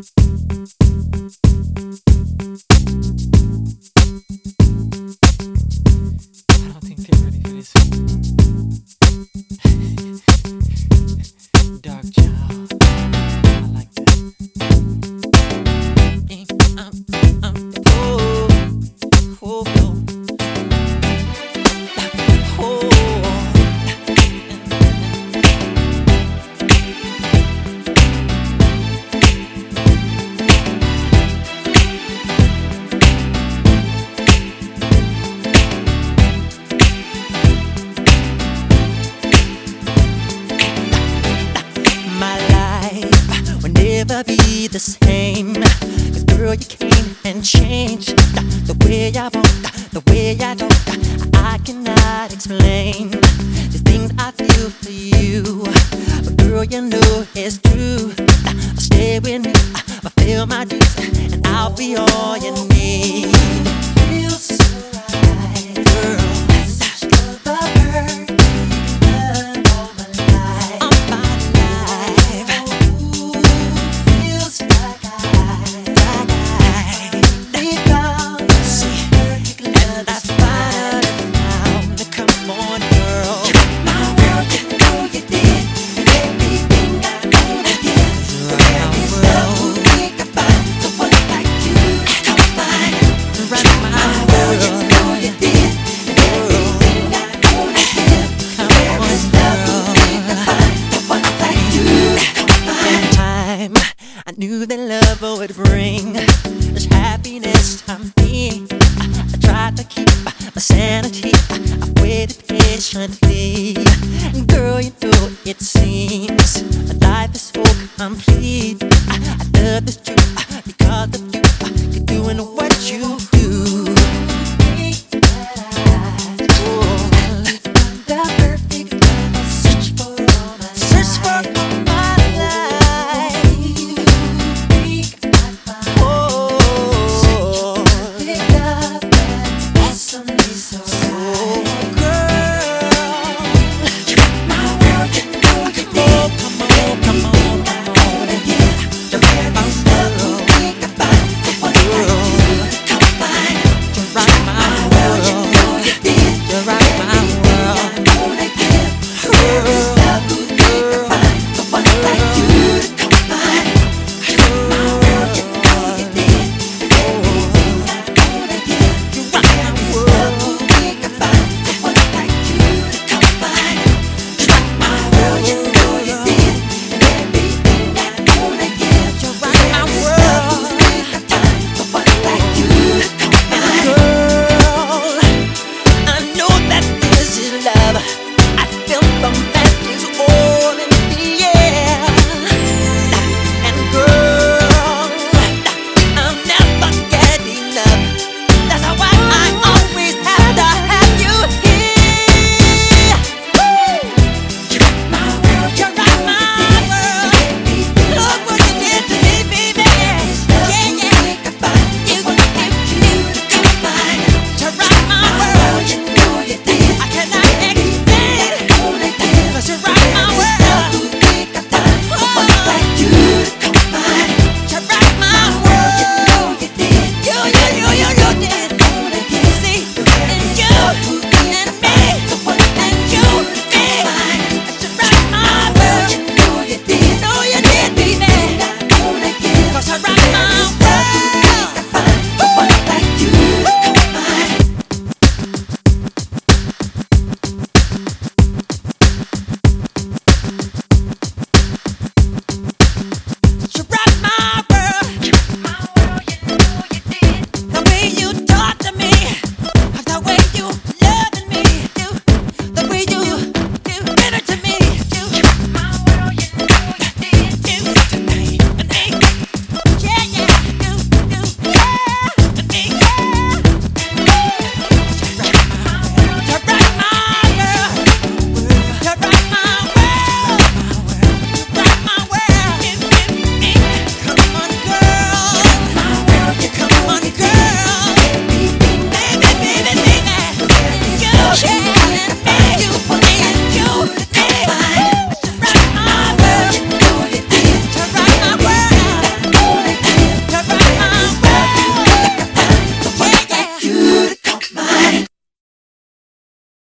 don't think they're ready for this. Dark child. I like that. Oh, oh, oh. Never be the same. 'Cause girl, you came and changed the way I want, the way I don't. I cannot explain the things I feel for you, but girl, you know it's true. Stay with me, fulfill my dreams, and I'll be all you need. Feels so right, girl. I knew that love would bring this happiness to me. I tried to keep my sanity. I waited patiently. Girl, you know it seems life is so complete.